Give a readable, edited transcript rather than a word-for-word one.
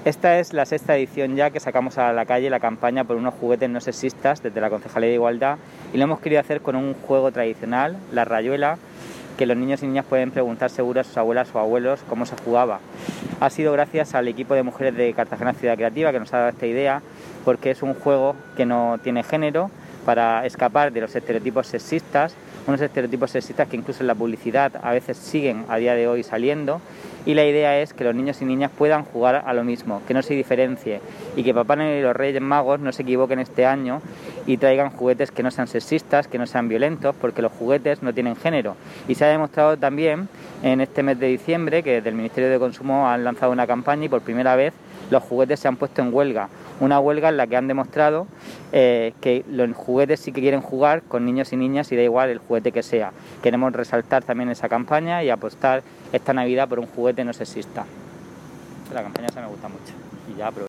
Esta es la sexta edición ya que sacamos a la calle la campaña por unos juguetes no sexistas desde la Concejalía de Igualdad, y lo hemos querido hacer con un juego tradicional, la rayuela, que los niños y niñas pueden preguntar seguro a sus abuelas o abuelos cómo se jugaba. Ha sido gracias al equipo de mujeres de Cartagena Ciudad Creativa que nos ha dado esta idea, porque es un juego que no tiene género, para escapar de los estereotipos sexistas, unos estereotipos sexistas que incluso en la publicidad a veces siguen a día de hoy saliendo, y la idea es que los niños y niñas puedan jugar a lo mismo, que no se diferencie, y que Papá Noel y los Reyes Magos no se equivoquen este año y traigan juguetes que no sean sexistas, que no sean violentos, porque los juguetes no tienen género. Y se ha demostrado también en este mes de diciembre que desde el Ministerio de Consumo han lanzado una campaña y por primera vez los juguetes se han puesto en huelga, una huelga en la que han demostrado que los juguetes sí que quieren jugar con niños y niñas y da igual el juguete que sea. Queremos resaltar también esa campaña y apostar esta Navidad por un juguete no sexista. La campaña esa me gusta mucho y ya